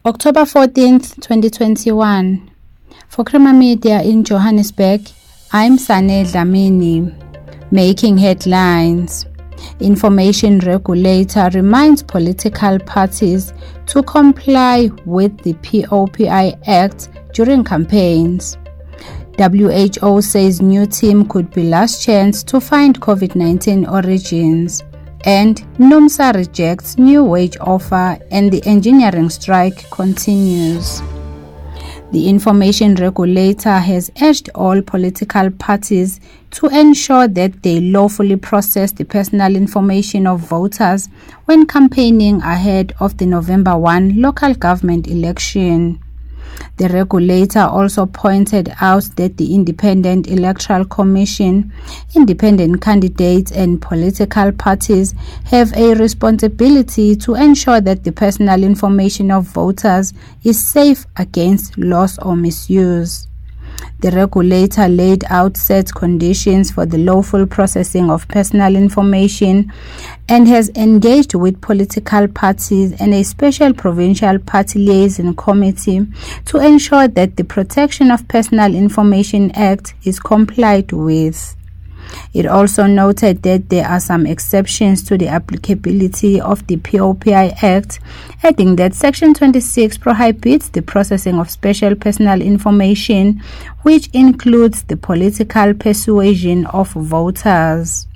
October 14th, 2021. For Crema Media in Johannesburg, I'm Sane Dlamini. Making headlines. Information regulator reminds political parties to comply with the POPI Act during campaigns. WHO says new team could be last chance to find COVID-19 origins. And NUMSA rejects new wage offer and the engineering strike continues. The information regulator has urged all political parties to ensure that they lawfully process the personal information of voters when campaigning ahead of the November 1 local government election. The regulator also pointed out that the Independent Electoral Commission, independent candidates and political parties have a responsibility to ensure that the personal information of voters is safe against loss or misuse. The regulator laid out set conditions for the lawful processing of personal information and has engaged with political parties and a special provincial party liaison committee to ensure that the Protection of Personal Information Act is complied with. It also noted that there are some exceptions to the applicability of the POPI Act, adding that Section 26 prohibits the processing of special personal information, which includes the political persuasion of voters.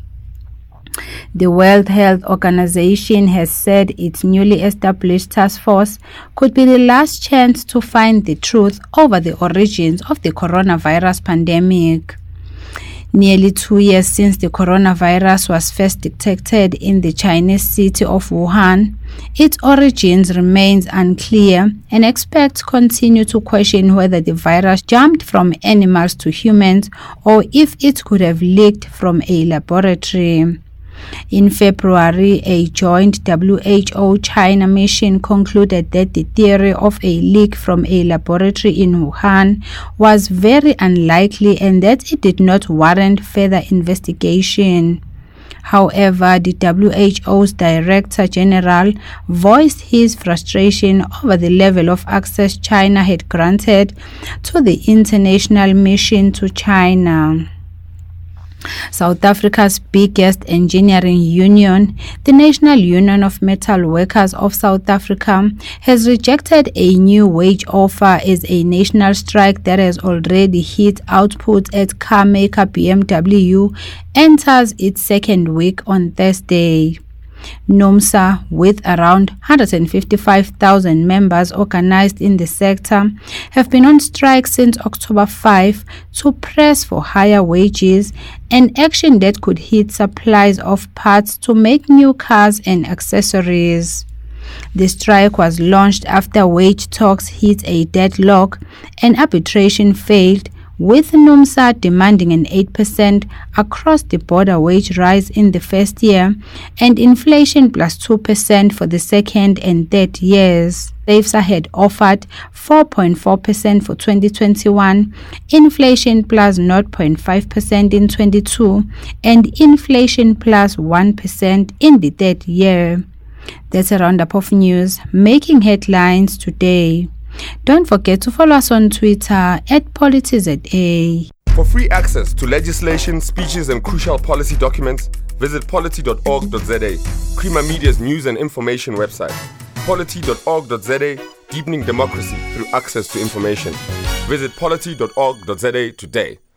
The World Health Organization has said its newly established task force could be the last chance to find the truth over the origins of the coronavirus pandemic. Nearly 2 years since the coronavirus was first detected in the Chinese city of Wuhan, its origins remains unclear, and experts continue to question whether the virus jumped from animals to humans or if it could have leaked from a laboratory. In February, a joint WHO-China mission concluded that the theory of a leak from a laboratory in Wuhan was very unlikely and that it did not warrant further investigation. However, the WHO's Director General voiced his frustration over the level of access China had granted to the international mission to China. South Africa's biggest engineering union, the National Union of Metal Workers of South Africa, has rejected a new wage offer as a national strike that has already hit output at car maker BMW enters its second week on Thursday. NUMSA, with around 155,000 members organized in the sector, have been on strike since October 5 to press for higher wages, an action that could hit supplies of parts to make new cars and accessories. The strike was launched after wage talks hit a deadlock and arbitration failed, with NUMSA demanding an 8% across-the-border wage rise in the first year and inflation plus 2% for the second and third years. SAFSA had offered 4.4% for 2021, inflation plus 0.5% in 22, and inflation plus 1% in the third year. That's a roundup of news making headlines today. Don't forget to follow us on Twitter @PolityZA. For free access to legislation, speeches and crucial policy documents, visit polity.org.za, Crema Media's news and information website. Polity.org.za, deepening democracy through access to information. Visit polity.org.za today.